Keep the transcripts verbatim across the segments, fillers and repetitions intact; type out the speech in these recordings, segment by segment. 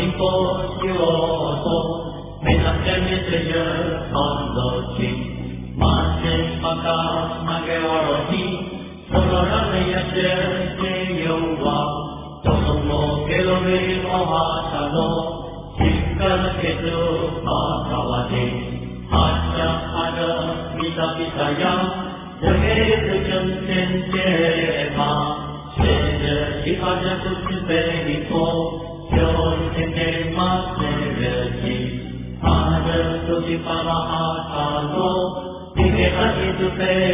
chính cô siêu tô mình làm chân như thế giới con đồ chi mà trên mà cao mà kêu ở đi sau đó nó lấy ra chơi chơi yêu vào trong lòng mồ kêu lên hoa hoa sa lô chỉ cần cái thứ mà cao à đi hanya ada bisa bisa yang jadi tujuan sendiri ma sendiri hanya tujuan beriko jauh sendiri ma sendiri ada tujuan pada halo tiga itu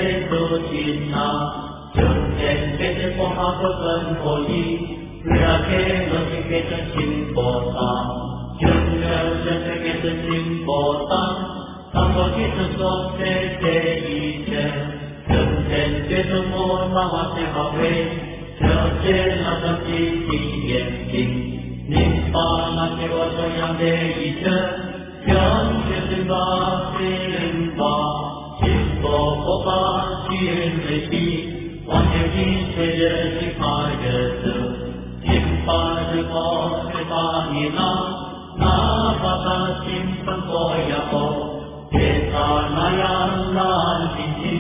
berdoa jauh sendiri pohon koi berake lebih ke simpota jauh sendiri ke simpota Tanpa kita sosial jadi Kemudian kita mohon sehawe Jalan ada di yang Nimpa nanti waktu yang deita Yang sesembah sembah Cinta kopa sian lagi Wajib kita sipada tu Cinta dekat sepahina Napa tak simpan koya oh Kita nayan lan sisi,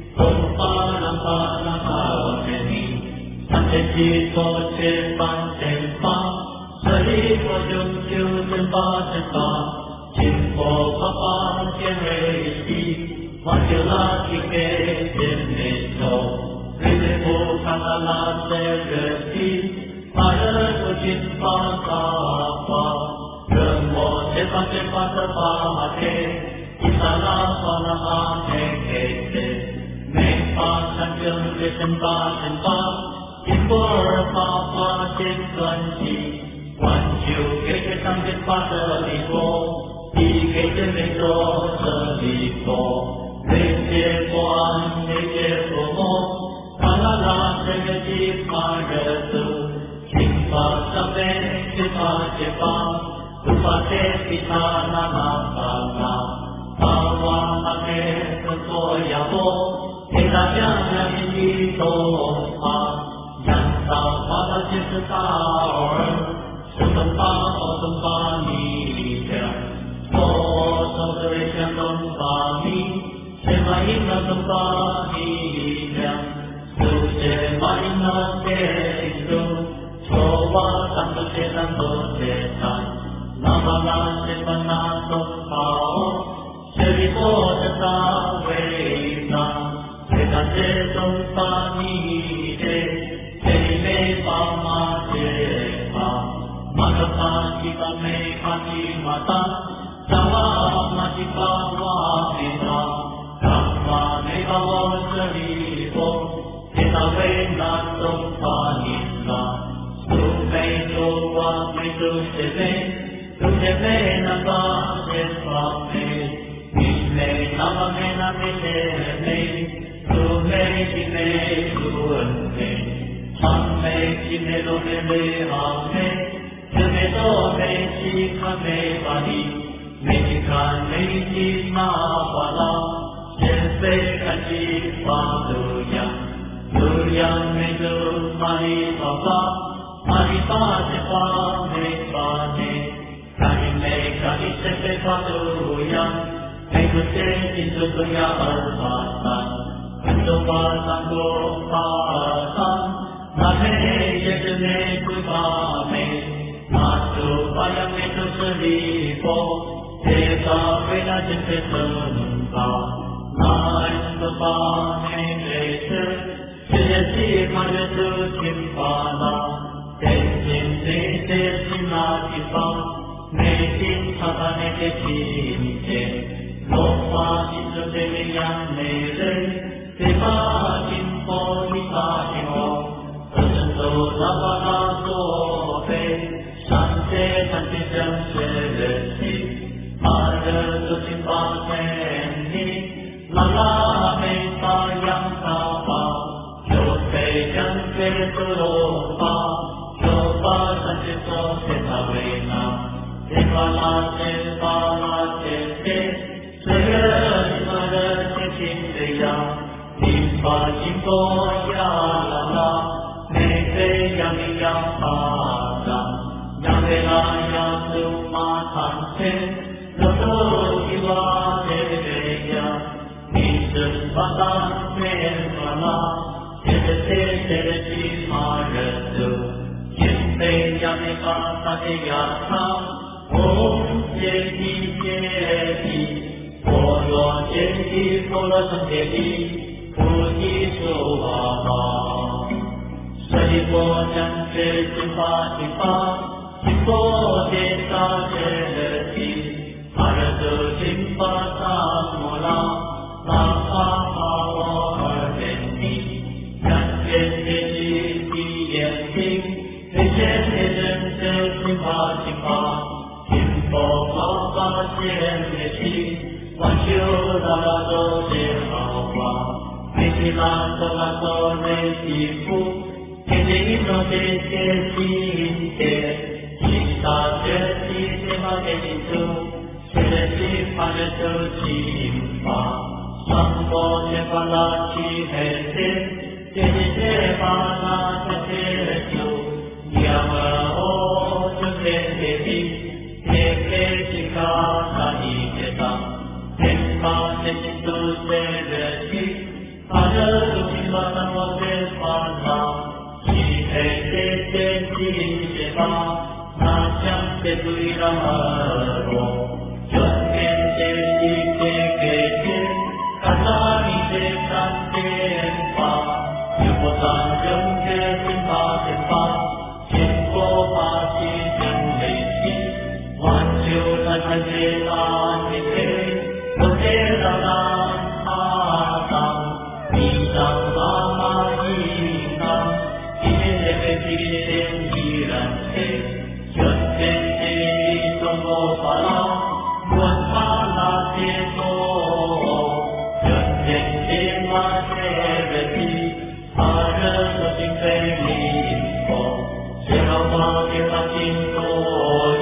Tumpa nampa nampa wakeni, Sampai jiko cepan cepan, Seri wajum ciu cepa cepa, Jimpo papa jenresi, Wajilah kike jeneso, Rilepo katalah seresi, Pada kujimpa kapa, Rembo cepat cepat terpahake, Isalah salah kekete, memang sanjung disembah sembah, impor apa cintanci, wanju kekete sanjung pada lipo, dikete metro selipo, rete puan rete pomo, kalalah terjadi pada tu, cinta sampai cepat cepat, upate kita nama nama. Bawa pakai sekolah bo, kita jangan ini doa, yang tak pada sesuatu, setempat setempat ni dia, oh saudara jangan kami, semain tempat ni dia, semain nanti itu, coba tanpa setan bersetan, nama nanti pernah tahu. Jadi kota wena, kita sedang pani de, jadi meva mata, mata pagi kami pagi mata, sama mati bawa kita, sama meva seribu, kita wena pani la, sumai doa itu sebe, sebe nampak sesuatu. Nama mena mene, tu mene cine tuante, samme cine lo mene ame, cine to mene kame bani, mene kan mene ma bala, sepe kaji paduya, duya mene mani papa, mani pa sepa me bani, kani me kani sepe paduya. Itu itu dunia berbatan, itu batang batan, name jadi kami, masuk bayang itu seribu, kita bina jadi semua, naik beban itu, jadi mana tu simpana, tensin tensin lagi bang, mesin sahaja kecil. Lopa itu yang mere, tema info info, tersentuh lawan sope, sanse sanse sanse lesi, ada tu simpan ini, lala menta yang apa, jope yang terlupa, jopa sanse sanse tawena, sepala sepala sepala. Segala cinta nimpa cinta ya lala, nete yang yang pada, yang bela 야수 마탄체 너도 이와 내려야 믿음 바다 내려라 제대제대지 말았어 인생야내가 사대야사 옴제기제비 보로제기 보로성제비 부지소와마 서리보장제 지파지파 지포제사제르지 아르드 진파사모라 나파마워얼벤니 양제제지 비엔팅 대제제전제 지파지파 진포마파제르지 완주라도 제하와 미시라도라도 내지부 대제기도 대제지인데 시사제지 세마제지수 세제지 파르도 지임파 삼보제발라지해세 제제제바나 자제주 야마오 전대대비 대개지가 사이제다 템파제지도 세레지 파르도 지마나 모제파나 지혜제제지제바 나장제두이라하로 전개제지제개제 가사리제산제엠파 유보산정제진파제파 진보바시정레시 완주사제사니세 노제라란 아상 미상마마이상 이제제베지젠지란세 전제제리 정보바라 무엇하나제소 전제제마제베지 아르서진페리인포 제라와게 바진도리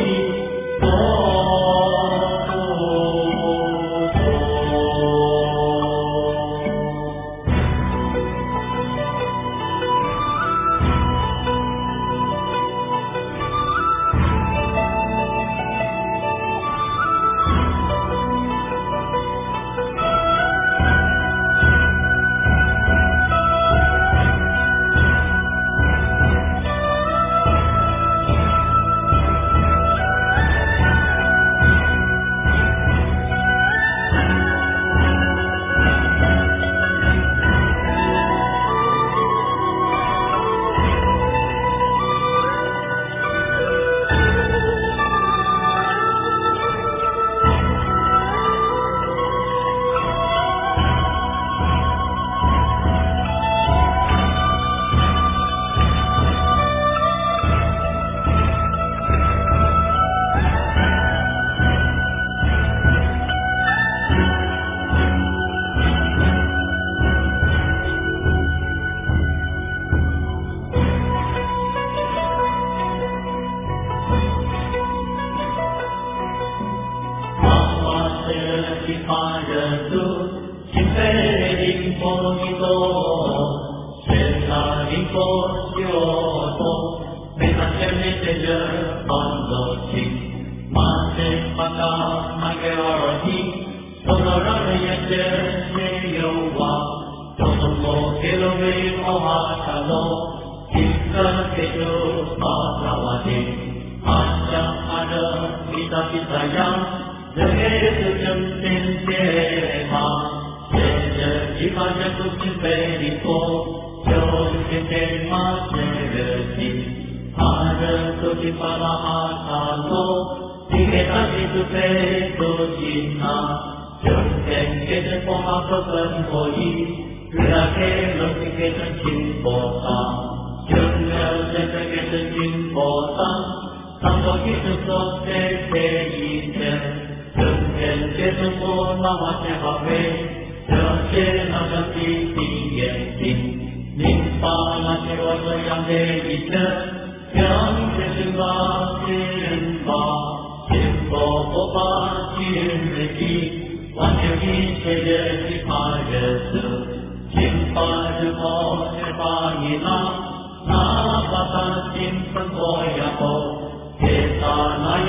Nā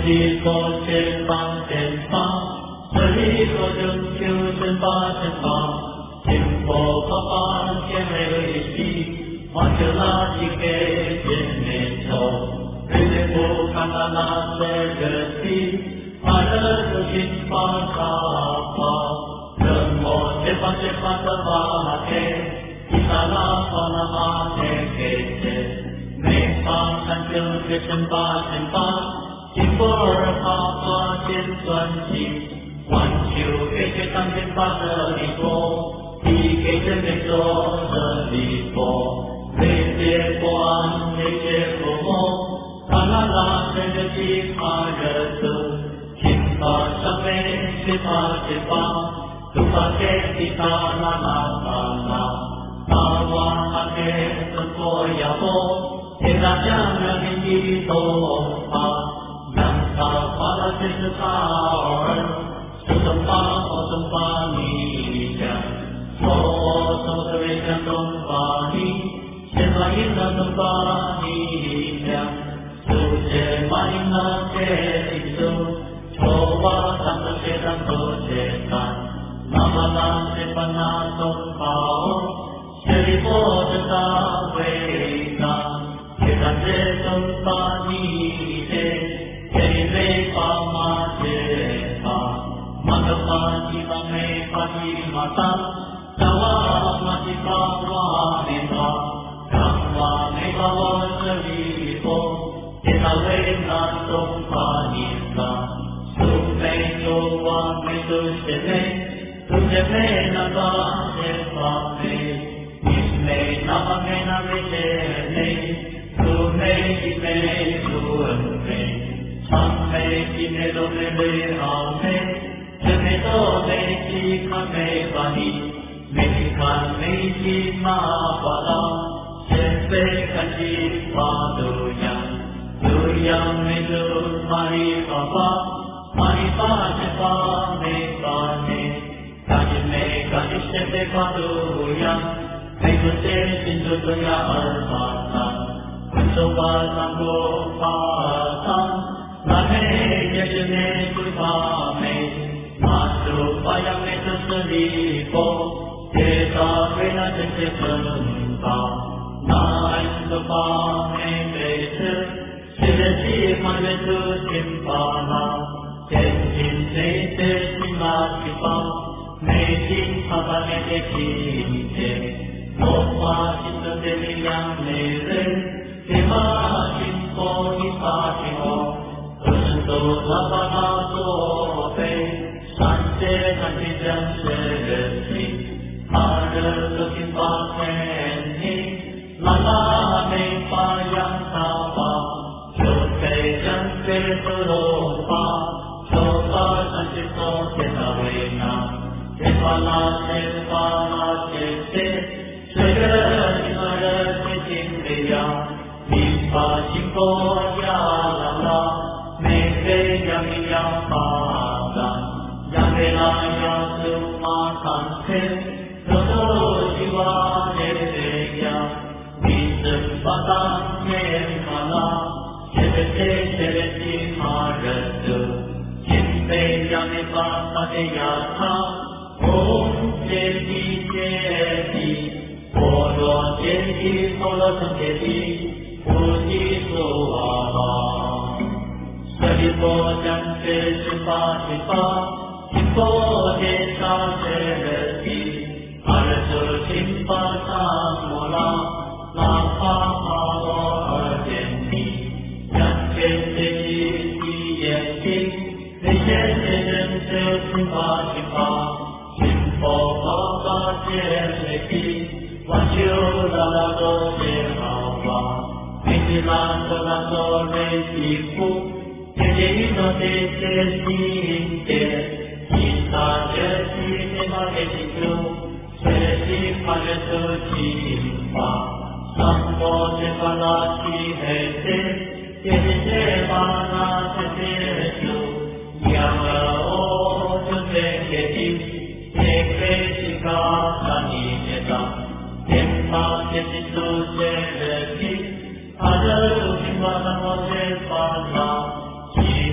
地所前方前方，这里所拯救神法神法，天佛法法天为一体，化成那几个见面头，人人不看到那这个地，把人都心发发发，人魔前方前方的法天，一刹那法那法天给天，每方三九的神法神法。经过二法法间转起，万求给给当天法的离佛，地给人类做的离佛，那些光那些佛魔，他那那真的其他人的，听法上面学法学法，读法给其他那那那那，大王那些生活要佛，天大将人民的多法。大法的真是大儿，是东法或东法你讲，说什么的为讲东法你，现在应当东法你讲，世界万应当接地球，说话上的学长都学谈，那么那些烦恼东法，学里佛的大伟大，学长这东法你的。没法马解法，马的法地方没法地马上，张瓦马地法瓦没法，张瓦没法我这里佛，见到为那东法尼法，苏没有瓦没有学没，苏学没那法学法没，你没那法没那没学没，苏没一没苏恩没。常美吉美都美美好美，真美都美吉看美法尼，美吉看美吉马法拉，先辈看吉法度扬，度扬美度玛丽法法，玛丽法先法美法尼，感吉美感吉先辈法度扬，美度先心度度扬尔法藏，文手法藏过法藏。那美也是美不法美，那就法呀美就是离佛，铁道为那真些正法，那爱的法美美是，现在西方人就心法啦，天津这些心那地方，美景他把那些情节，我发心的这里样美人，天马行佛一法行哦。都那把那作废，三界三界将是人心，他人都心发天地，那那没法扬他法，就非将非是龙法，就把三界所天大为那，天法那天法那天天，随着一个人的心的呀，你把心佛呀啦啦。美非扬名扬法藏，扬美那扬苏马康天，罗多西瓦耶耶呀，弥真法藏耶玛拉，谢谢谢谢谢其他人的，金非扬美法萨的呀他，唵揭谛揭谛，波罗揭谛波罗僧揭谛，菩提树阿哈。舍利佛将觉是法是法，听佛见上觉人地，阿人就听法上摩拉，拉法哈罗二见地，将觉觉地地眼睛，内现见人就听法是法，听佛法法见内地，万修拉拉多见好法，内地拉多拉多内地福。天界宇宙这些心界，其他这些天马的清楚，这些法的都清法，上波这法那七黑色，这些法那这些主，养了我就这些地，这个是高山一些上，天法这些都这人地，他的都清法那我这法那。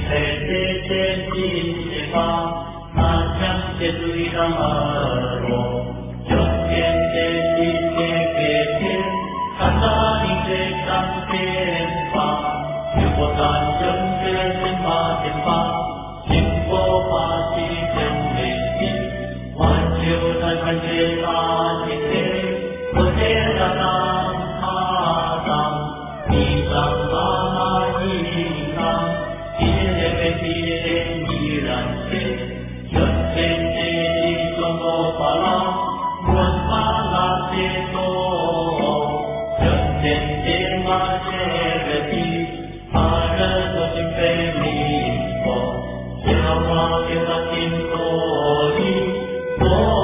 thể thế thế chi thế ba ma chẳng thế tùy ra rồi chọn thiên thế chi thế kế thiên khả ta đi thế tăng thiên ba yêu vô tàn chân thế thiên ba thiên ba chính vô ba chi thiên mê chi hoàn chiều thái văn thế ta thiên thế vô thế ra nam tha tam ni tam ba ma ni tam thiên thế thiên ni ran thế chọn thiên thế chi trong vô ba la muôn ba la thế tô chọn thiên thế ma thế về chi ta ra cho chính phê mi phò thiên lao hoa thiên la thiên tô đi tô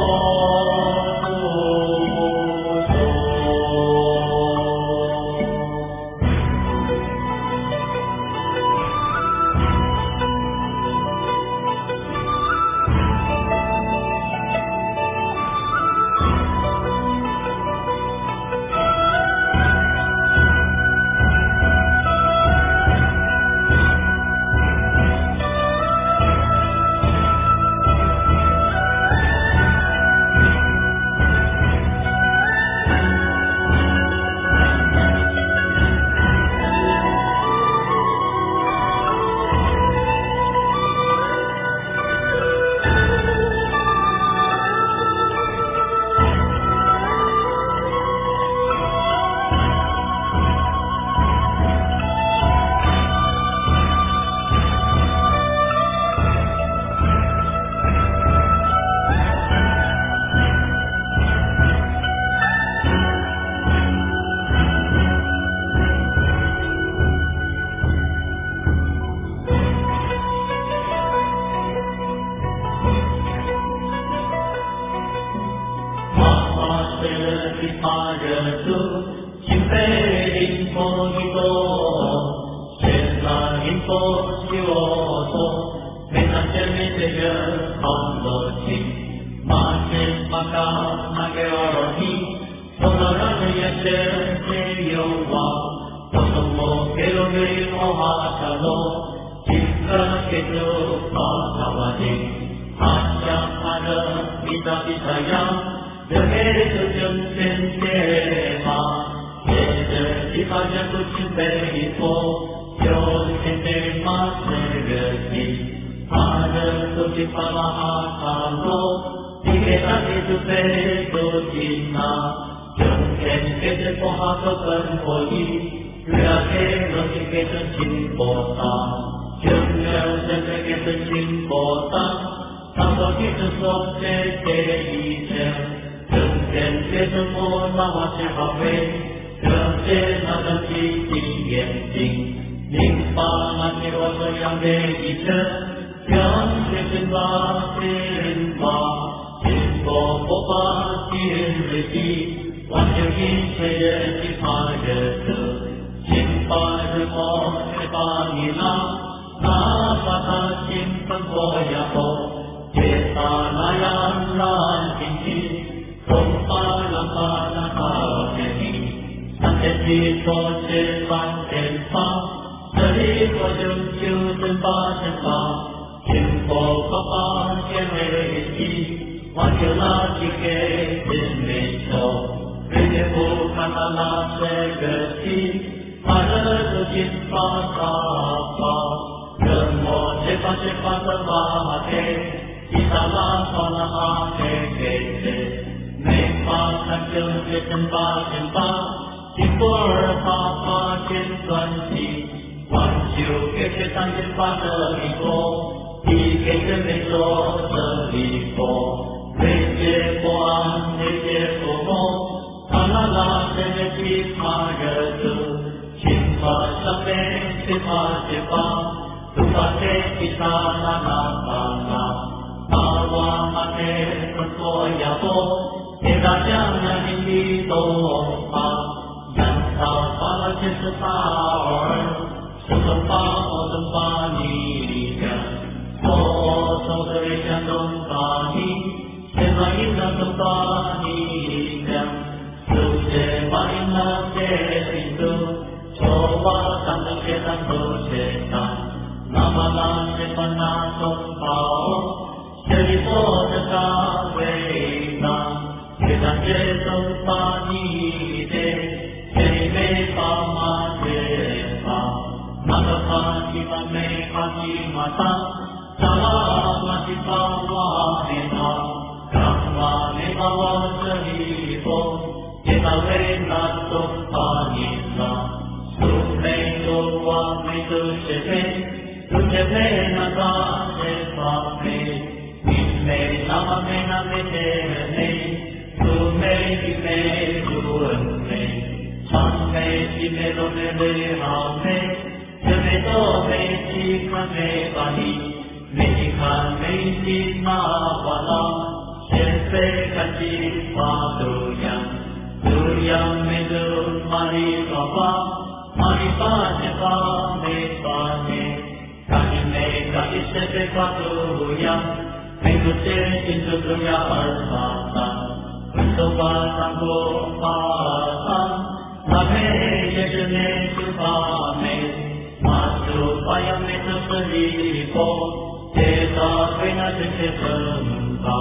Namala Sipana Sompao, Seripo Tata Veda, Vedante Sompani De, Serime Pama Deva, Madhapa Shiva Me Pati Mata, Sama Mati Pava Neva, Brahma Neva Vasaripo, Yeta Veda Sompani La, Sume Dova Me Dushepe, Tujhe nata se paame, Nime nama me name terne, Tume nime duanne, Samme sime lone le hame, Jame to me sikha me bani, Mekha me sima wala, Shepe kati paduyam, Duyam me du mari baba, Mari pa ne pa me pa ne. Kanime kaisete patuya, Mekute intuya almata, Kuntuba tango pata, Name yejane supame, Masu payame susalipo, Teta vena tisipampa,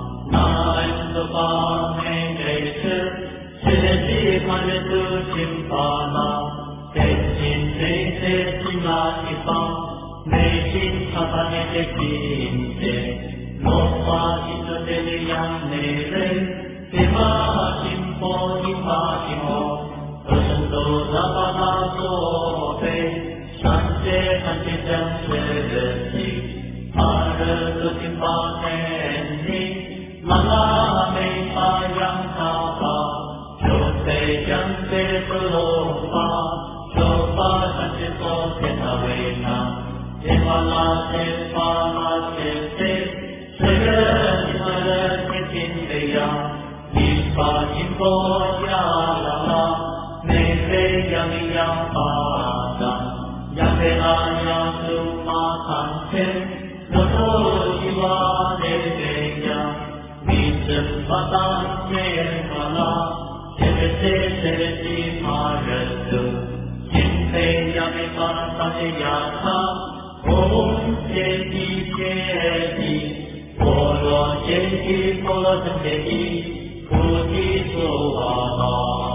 Naindupame grese, Silesi manetu chimpana, Tetsin tete sinatipa, Mesin sapane te kinte, Lopa ito teliyang nere, Tiba simpo ipa imo, Tosundo zapata sope, Sante sante jang seresi, Aratu simpa tenni, Mala me payang tapa, Jote jang te tulopa, Jopa sante po ketawena, Devana Devana Devte, Segera Segera Ketindeya, Nispa Jimbo Yalala, Nese Yamiya Pada, Yamela Yasuma Tante, Noto Shiva Deveya, Nisam Patan Yemala, Sevete Seveti Maratu, Jimpe Yamika Satiyata, Om Jeti Jeti, Polo Jeti Polo Jeti, Puti Sohana.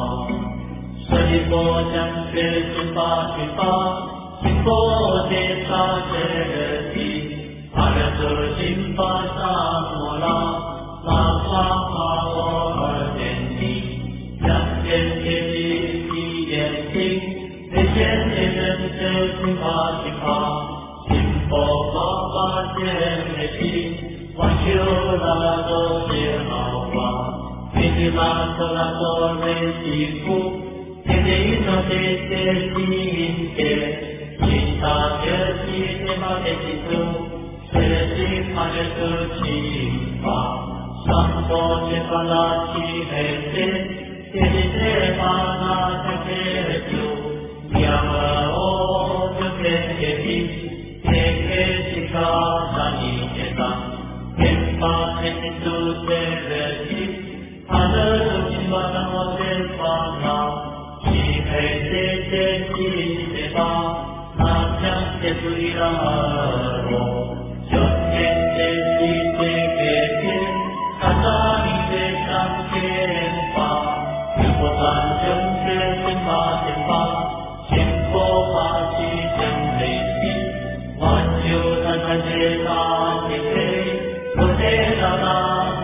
Sadipo Jampe Sipa Sipa, Sipo Jeta Jeti, Arato Simpa Samola, Lapa Pao Jeti, Jampe Jeti Jeti, Jeti Jeti Sipa Sipa, O Papa Jemeti, Vajula do Jehova, Vidila Tola Tore Sifu, Tedeino Tete Sinte, Sita Jeti Tema Tetitu, Seresi Manetu Chimpa, Sampo Jepala Chihete, Tedite Mana Teketu, Yama O Juketi, Sika Sani Jeta, Kempa Tetitu Teresi, Ada Chimana Motepana, Chihe Tete Chitepa, Natya Tetuira Ro, Jotke Teti Tekete, Katani Tetam Kempa, Yupotan Jomke Simpa Simpa, Simpo Pasi Jemlesi, Vanju Takajeta Tete, Putera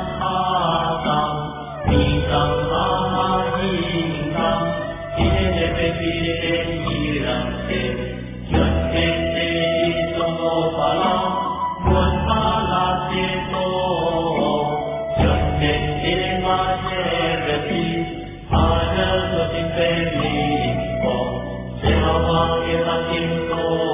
Atam, Nikam Amahinam, Ine Pepire Irante, Jotke Teti Pala, Putpala Teto, Jotke Tima Tereti, Ada Sotin Pelipo, Seva Vageta Timpo,